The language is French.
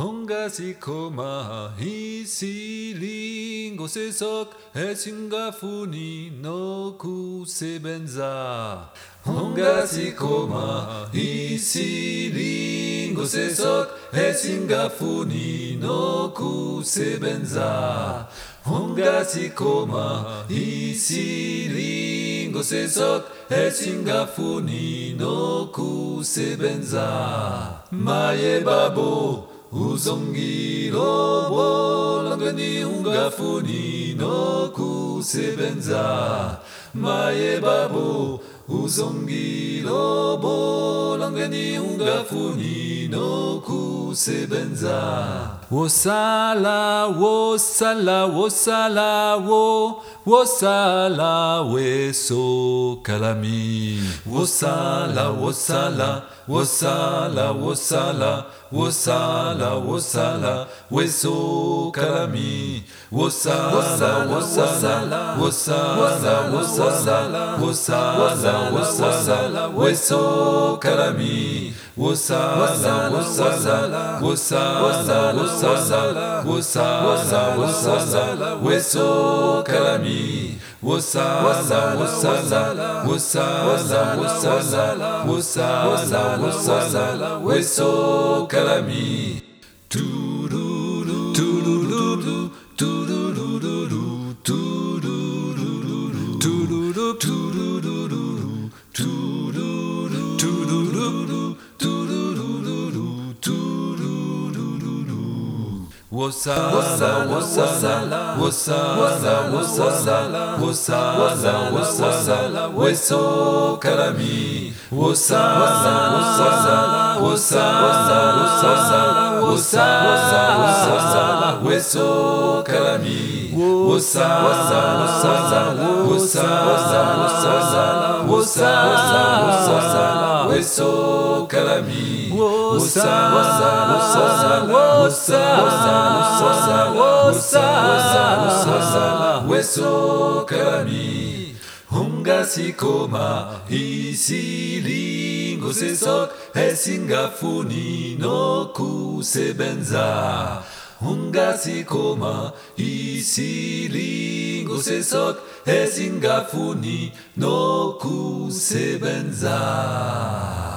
Hongasikoma hisilingo sesok hesingafuni no kusebenza. Hongasikoma hisilingo sesok hesingafuni no kusebenza. Hongasikoma hisilingo sesok hesingafuni no kusebenza. Maye babo uzongirobo langani hungafuni no kusebenza. Maye babo uzongirobo langani hungafuni no kusebenza. Wosala wosala wosala wo wosala weso kalami. Wosala wosala wosala wosala wosala wosala weso kalami. Wosala wosala wosala wosala wosala wosala weso kalami. Wosala wosala wosala wosala wosala wosala weso kalami. Wosala wosala wosala wosala wosala wosala weso kalami. Tururu tururu tururu tururu tururu tururu tururu Wosala wosala wosala wosala wosala wosala weso kalami. Wosala wosala wosala wosala wosala weso kalami. Wosala wosala wosala wosala weso kalami. Wosala wosala weso kalami. Hongasikoma hisilingo sesok hesingafuni no kusebenza. Hongasikoma hisilingo sesok hesingafuni no kusebenza.